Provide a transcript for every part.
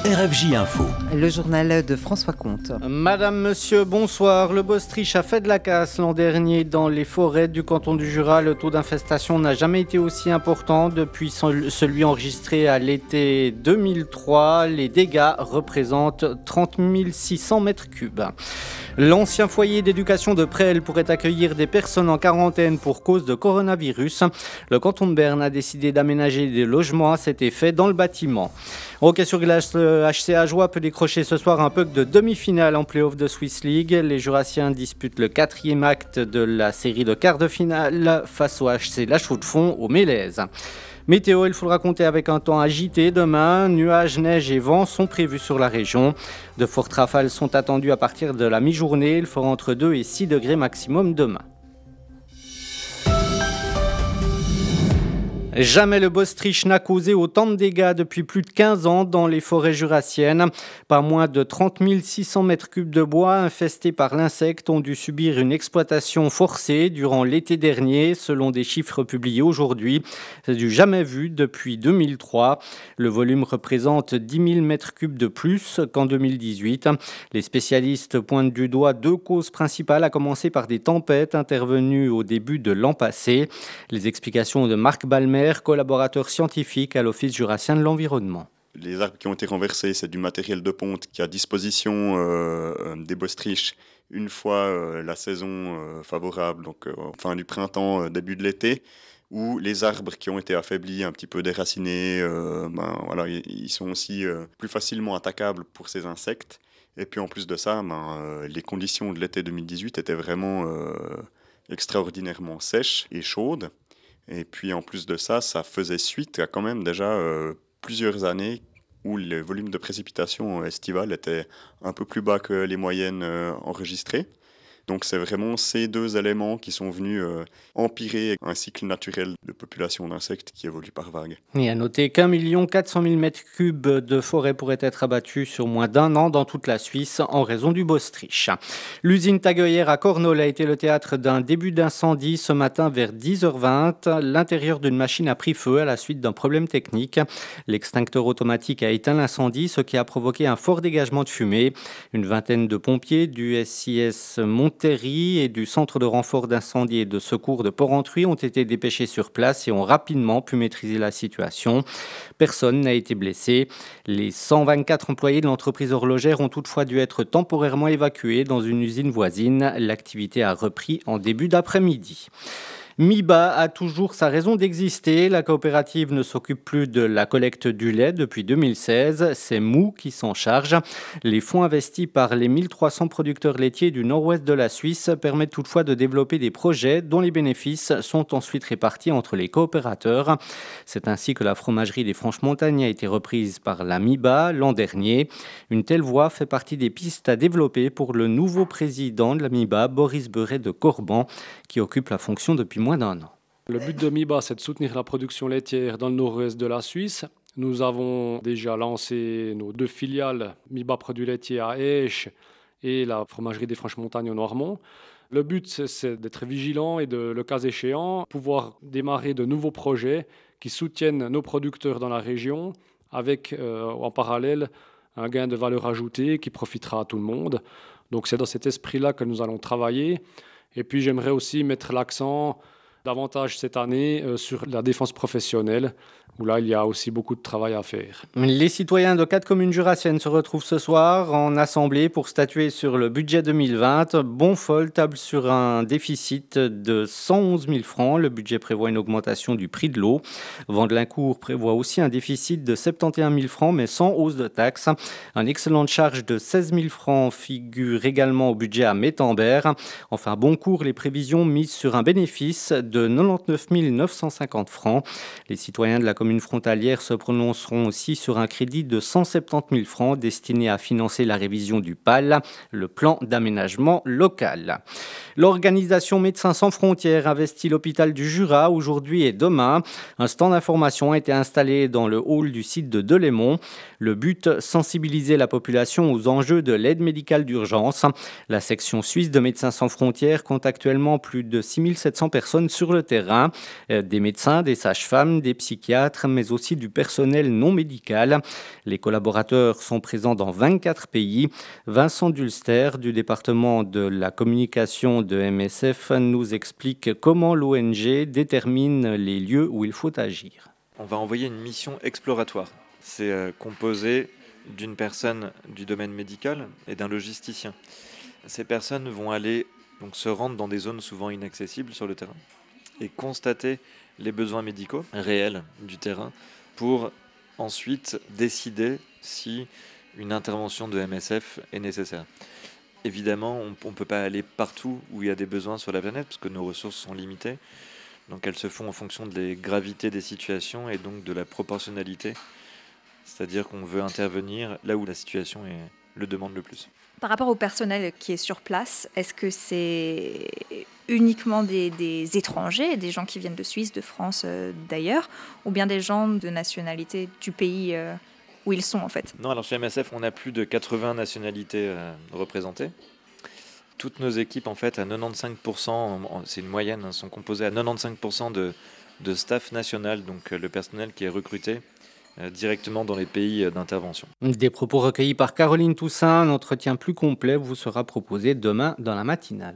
RFJ Info. Le journal de François Comte. Madame, monsieur, bonsoir. Le Baustriche a fait de la casse l'an dernier dans les forêts du canton du Jura. Le taux d'infestation n'a jamais été aussi important depuis celui enregistré à l'été 2003. Les dégâts représentent 30 600 mètres cubes. L'ancien foyer d'éducation de Presles pourrait accueillir des personnes en quarantaine pour cause de coronavirus. Le canton de Berne a décidé d'aménager des logements à cet effet dans le bâtiment. Hockey sur glace, le HC Ajoie peut décrocher ce soir un puck de demi-finale en play-off de Swiss League. Les Jurassiens disputent le 4e acte de la série de quarts de finale face au HC La Chaux-de-Fonds au Mélèze. Météo, il faudra compter avec un temps agité demain. Nuages, neige et vent sont prévus sur la région. De fortes rafales sont attendues à partir de la mi-journée. Il fera entre 2 et 6 degrés maximum demain. Jamais le Baustriche n'a causé autant de dégâts depuis plus de 15 ans dans les forêts jurassiennes. Pas moins de 30 600 mètres cubes de bois infestés par l'insecte ont dû subir une exploitation forcée durant l'été dernier, selon des chiffres publiés aujourd'hui. C'est du jamais vu depuis 2003. Le volume représente 10 000 mètres cubes de plus qu'en 2018. Les spécialistes pointent du doigt deux causes principales, à commencer par des tempêtes intervenues au début de l'an passé. Les explications de Marc Balmer, collaborateur scientifique à l'Office jurassien de l'environnement. Les arbres qui ont été renversés, c'est du matériel de ponte qui est à disposition des Baustriches une fois la saison favorable, donc fin du printemps, début de l'été, où les arbres qui ont été affaiblis, un petit peu déracinés, ils sont aussi plus facilement attaquables pour ces insectes. Et puis en plus de ça, les conditions de l'été 2018 étaient vraiment extraordinairement sèches et chaudes. Et puis en plus de ça, ça faisait suite à quand même déjà plusieurs années où le volume de précipitations estivales était un peu plus bas que les moyennes enregistrées. Donc c'est vraiment ces deux éléments qui sont venus empirer un cycle naturel de population d'insectes qui évolue par vagues. Et à noter qu'1 400 000 mètres cubes de forêt pourraient être abattus sur moins d'un an dans toute la Suisse en raison du Baustriche. L'usine Tagueillère à Cornol a été le théâtre d'un début d'incendie ce matin vers 10h20. L'intérieur d'une machine a pris feu à la suite d'un problème technique. L'extincteur automatique a éteint l'incendie, ce qui a provoqué un fort dégagement de fumée. Une vingtaine de pompiers du SIS Monterrey et du centre de renfort d'incendie et de secours de Porrentruy ont été dépêchés sur place et ont rapidement pu maîtriser la situation. Personne n'a été blessé. Les 124 employés de l'entreprise horlogère ont toutefois dû être temporairement évacués dans une usine voisine. L'activité a repris en début d'après-midi. MIBA a toujours sa raison d'exister. La coopérative ne s'occupe plus de la collecte du lait depuis 2016. C'est Mou qui s'en charge. Les fonds investis par les 1300 producteurs laitiers du nord-ouest de la Suisse permettent toutefois de développer des projets dont les bénéfices sont ensuite répartis entre les coopérateurs. C'est ainsi que la fromagerie des Franches-Montagnes a été reprise par la MIBA l'an dernier. Une telle voie fait partie des pistes à développer pour le nouveau président de la MIBA, Boris Beuret de Corban, qui occupe la fonction depuis moins d'un an. Le but de MIBA, c'est de soutenir la production laitière dans le nord-ouest de la Suisse. Nous avons déjà lancé nos 2 filiales, MIBA Produits laitiers à Aesch et la fromagerie des Franches-Montagnes au Noirmont. Le but, c'est d'être vigilant et de, le cas échéant, pouvoir démarrer de nouveaux projets qui soutiennent nos producteurs dans la région avec, en parallèle, un gain de valeur ajoutée qui profitera à tout le monde. Donc c'est dans cet esprit-là que nous allons travailler. Et puis j'aimerais aussi mettre l'accent davantage cette année sur la défense professionnelle, où là il y a aussi beaucoup de travail à faire. Les citoyens de 4 communes jurassiennes se retrouvent ce soir en assemblée pour statuer sur le budget 2020. Bonfol table sur un déficit de 111 000 francs. Le budget prévoit une augmentation du prix de l'eau. Vandelincourt prévoit aussi un déficit de 71 000 francs, mais sans hausse de taxes. Un excellent de charge de 16 000 francs figure également au budget à Métambert. Enfin, Boncourt, les prévisions misent sur un bénéfice de 99 950 francs. Les citoyens de la commune frontalière se prononceront aussi sur un crédit de 170 000 francs destiné à financer la révision du PAL, le plan d'aménagement local. L'organisation Médecins sans frontières investit l'hôpital du Jura aujourd'hui et demain. Un stand d'information a été installé dans le hall du site de Delémont. Le but, sensibiliser la population aux enjeux de l'aide médicale d'urgence. La section suisse de Médecins sans frontières compte actuellement plus de 6 700 personnes sur sur le terrain, des médecins, des sages-femmes, des psychiatres, mais aussi du personnel non médical. Les collaborateurs sont présents dans 24 pays. Vincent Dulster, du département de la communication de MSF, nous explique comment l'ONG détermine les lieux où il faut agir. On va envoyer une mission exploratoire. C'est composé d'une personne du domaine médical et d'un logisticien. Ces personnes vont aller donc se rendre dans des zones souvent inaccessibles sur le terrain et constater les besoins médicaux réels du terrain pour ensuite décider si une intervention de MSF est nécessaire. Évidemment, on ne peut pas aller partout où il y a des besoins sur la planète parce que nos ressources sont limitées. Donc elles se font en fonction de la gravité des situations et donc de la proportionnalité. C'est-à-dire qu'on veut intervenir là où la situation le demande le plus. Par rapport au personnel qui est sur place, est-ce que c'est uniquement des étrangers, des gens qui viennent de Suisse, de France, d'ailleurs, ou bien des gens de nationalité du pays où ils sont en fait? Non, alors chez MSF, on a plus de 80 nationalités représentées. Toutes nos équipes, en fait, à 95%, c'est une moyenne, sont composées à 95% de staff national, donc le personnel qui est recruté directement dans les pays d'intervention. Des propos recueillis par Caroline Toussaint. Un entretien plus complet vous sera proposé demain dans la matinale.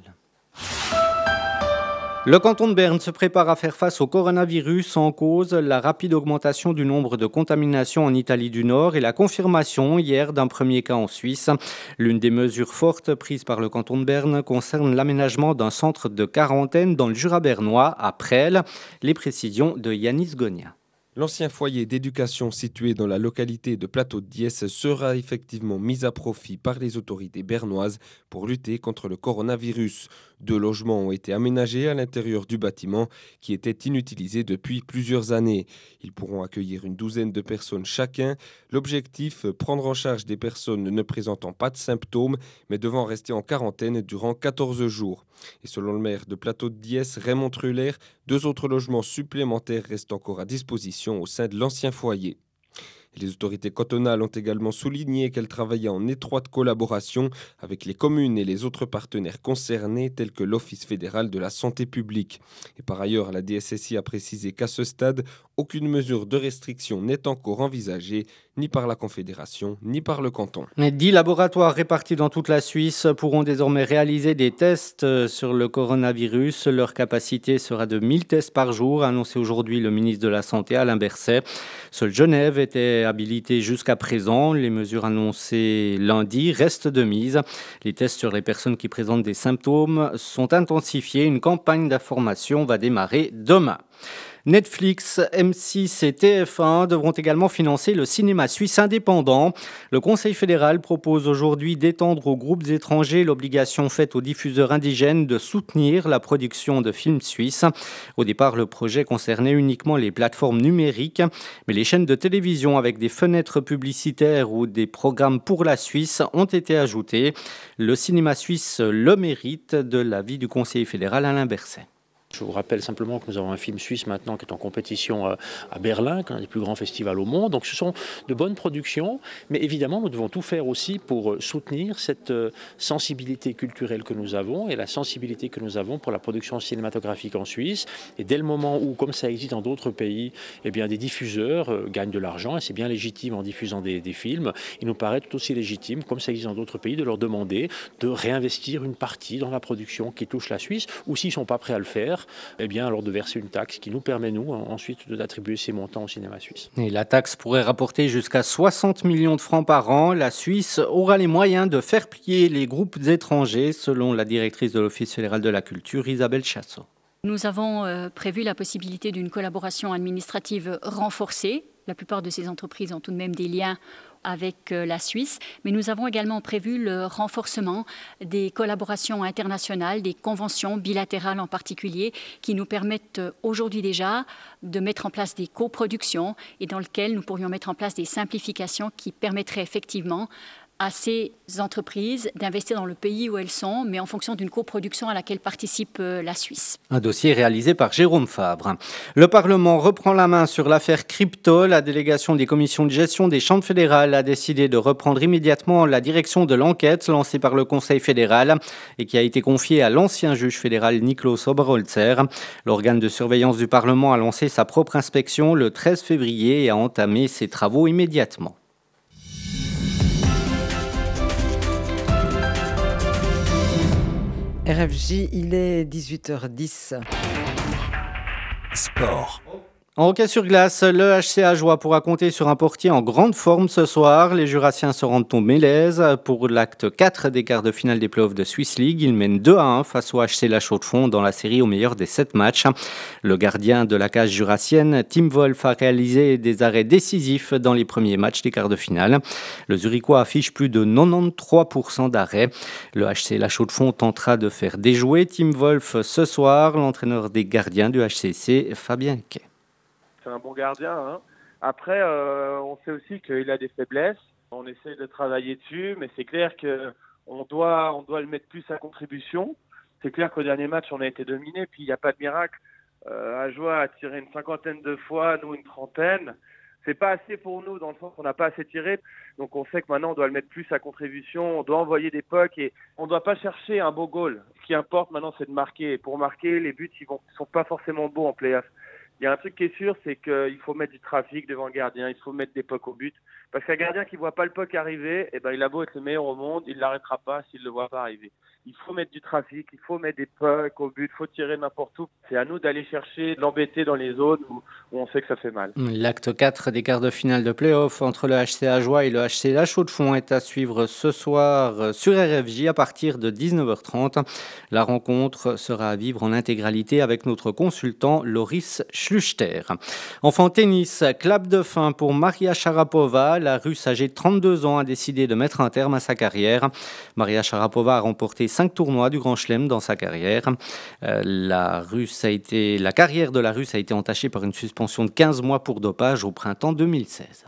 Le canton de Berne se prépare à faire face au coronavirus, en cause la rapide augmentation du nombre de contaminations en Italie du Nord et la confirmation hier d'un premier cas en Suisse. L'une des mesures fortes prises par le canton de Berne concerne l'aménagement d'un centre de quarantaine dans le Jura bernois à Presles. Les précisions de Yanis Gonia. L'ancien foyer d'éducation situé dans la localité de Plateau-de-Diesse sera effectivement mis à profit par les autorités bernoises pour lutter contre le coronavirus. 2 logements ont été aménagés à l'intérieur du bâtiment qui était inutilisé depuis plusieurs années. Ils pourront accueillir une douzaine de personnes chacun. L'objectif, prendre en charge des personnes ne présentant pas de symptômes mais devant rester en quarantaine durant 14 jours. Et selon le maire de Plateau-de-Diesse, Raymond Truller, 2 autres logements supplémentaires restent encore à disposition au sein de l'ancien foyer. Les autorités cantonales ont également souligné qu'elles travaillaient en étroite collaboration avec les communes et les autres partenaires concernés, tels que l'Office fédéral de la santé publique. Et par ailleurs, la DSSI a précisé qu'à ce stade, aucune mesure de restriction n'est encore envisagée, ni par la Confédération, ni par le canton. 10 laboratoires répartis dans toute la Suisse pourront désormais réaliser des tests sur le coronavirus. Leur capacité sera de 1000 tests par jour, a annoncé aujourd'hui le ministre de la Santé, Alain Berset. Seule Genève était habilitée jusqu'à présent. Les mesures annoncées lundi restent de mise. Les tests sur les personnes qui présentent des symptômes sont intensifiés. Une campagne d'information va démarrer demain. Netflix, M6 et TF1 devront également financer le cinéma suisse indépendant. Le Conseil fédéral propose aujourd'hui d'étendre aux groupes étrangers l'obligation faite aux diffuseurs indigènes de soutenir la production de films suisses. Au départ, le projet concernait uniquement les plateformes numériques, mais les chaînes de télévision avec des fenêtres publicitaires ou des programmes pour la Suisse ont été ajoutées. Le cinéma suisse le mérite, de l'avis du Conseil fédéral Alain Berset. Je vous rappelle simplement que nous avons un film suisse maintenant qui est en compétition à Berlin, qui est un des plus grands festivals au monde. Donc ce sont de bonnes productions, mais évidemment nous devons tout faire aussi pour soutenir cette sensibilité culturelle que nous avons et la sensibilité que nous avons pour la production cinématographique en Suisse. Et dès le moment où, comme ça existe dans d'autres pays, eh bien, des diffuseurs gagnent de l'argent, et c'est bien légitime en diffusant des films, il nous paraît tout aussi légitime, comme ça existe dans d'autres pays, de leur demander de réinvestir une partie dans la production qui touche la Suisse, ou s'ils ne sont pas prêts à le faire, eh bien, alors de verser une taxe qui nous permet, nous, ensuite, d'attribuer ces montants au cinéma suisse. Et la taxe pourrait rapporter jusqu'à 60 millions de francs par an. La Suisse aura les moyens de faire plier les groupes étrangers, selon la directrice de l'Office fédéral de la culture, Isabelle Chassot. Nous avons prévu la possibilité d'une collaboration administrative renforcée. La plupart de ces entreprises ont tout de même des liens avec la Suisse, mais nous avons également prévu le renforcement des collaborations internationales, des conventions bilatérales en particulier, qui nous permettent aujourd'hui déjà de mettre en place des coproductions et dans lesquelles nous pourrions mettre en place des simplifications qui permettraient effectivement à ces entreprises d'investir dans le pays où elles sont, mais en fonction d'une coproduction à laquelle participe la Suisse. Un dossier réalisé par Jérôme Fabre. Le Parlement reprend la main sur l'affaire crypto. La délégation des commissions de gestion des chambres fédérales a décidé de reprendre immédiatement la direction de l'enquête lancée par le Conseil fédéral et qui a été confiée à l'ancien juge fédéral Niklas Oberholzer. L'organe de surveillance du Parlement a lancé sa propre inspection le 13 février et a entamé ses travaux immédiatement. RFJ, il est 18h10. Sport. En hockey sur glace, le HC Ajoie pourra compter sur un portier en grande forme ce soir. Les Jurassiens se rendent au Mélèze pour l'acte 4 des quarts de finale des playoffs de Swiss League. Ils mènent 2-1 face au HC La Chaux-de-Fonds dans la série au meilleur des 7 matchs. Le gardien de la cage jurassienne, Tim Wolf, a réalisé des arrêts décisifs dans les premiers matchs des quarts de finale. Le Zurichois affiche plus de 93% d'arrêts. Le HC La Chaux-de-Fonds tentera de faire déjouer Tim Wolf ce soir. L'entraîneur des gardiens du HCC, Fabien Quay. C'est un bon gardien. Hein. Après, on sait aussi qu'il a des faiblesses. On essaie de travailler dessus, mais c'est clair qu'on doit le mettre plus à contribution. C'est clair qu'au dernier match, on a été dominé, puis il n'y a pas de miracle. Ajoie a tiré une 50aine de fois, nous une 30aine. C'est pas assez pour nous, dans le sens qu'on n'a pas assez tiré. Donc on sait que maintenant, on doit le mettre plus à contribution. On doit envoyer des pucks et on ne doit pas chercher un beau goal. Ce qui importe maintenant, c'est de marquer. Et pour marquer, les buts, ils sont pas forcément beaux en play-off. Il y a un truc qui est sûr, c'est qu'il faut mettre du trafic devant le gardien, il faut mettre des pucks au but. Parce qu'un gardien qui ne voit pas le puck arriver, eh ben, il a beau être le meilleur au monde, il ne l'arrêtera pas s'il ne le voit pas arriver. Il faut mettre du trafic, il faut mettre des pucks au but, il faut tirer n'importe où. C'est à nous d'aller chercher, de l'embêter dans les zones où on sait que ça fait mal. L'acte 4 des quarts de finale de play-off entre le HC Ajoie et le HC La Chaux-de-Fonds est à suivre ce soir sur RFJ à partir de 19h30. La rencontre sera à vivre en intégralité avec notre consultant Loris Schluchter. Enfin, tennis, clap de fin pour Maria Sharapova. La Russe âgée de 32 ans a décidé de mettre un terme à sa carrière. Maria Sharapova a remporté 5 tournois du Grand Chelem dans sa carrière. La carrière de la Russe a été entachée par une suspension de 15 mois pour dopage au printemps 2016.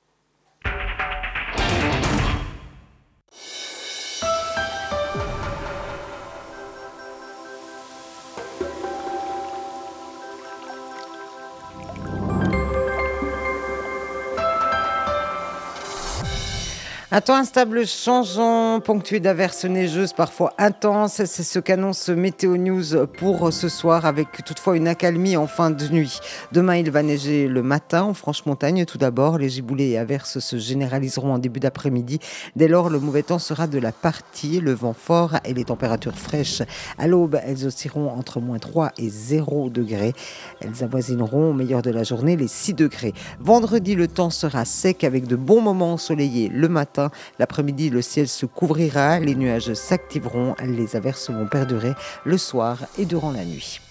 Un temps instable changeant, ponctué d'averses neigeuses parfois intenses. C'est ce qu'annonce Météo News pour ce soir, avec toutefois une accalmie en fin de nuit. Demain, il va neiger le matin en Franche-Montagne. Tout d'abord, les giboulées et averses se généraliseront en début d'après-midi. Dès lors, le mauvais temps sera de la partie. Le vent fort et les températures fraîches. À l'aube, elles oscilleront entre -3 et 0 degrés. Elles avoisineront au meilleur de la journée les 6 degrés. Vendredi, le temps sera sec avec de bons moments ensoleillés le matin. L'après-midi, le ciel se couvrira, les nuages s'activeront, les averses vont perdurer le soir et durant la nuit.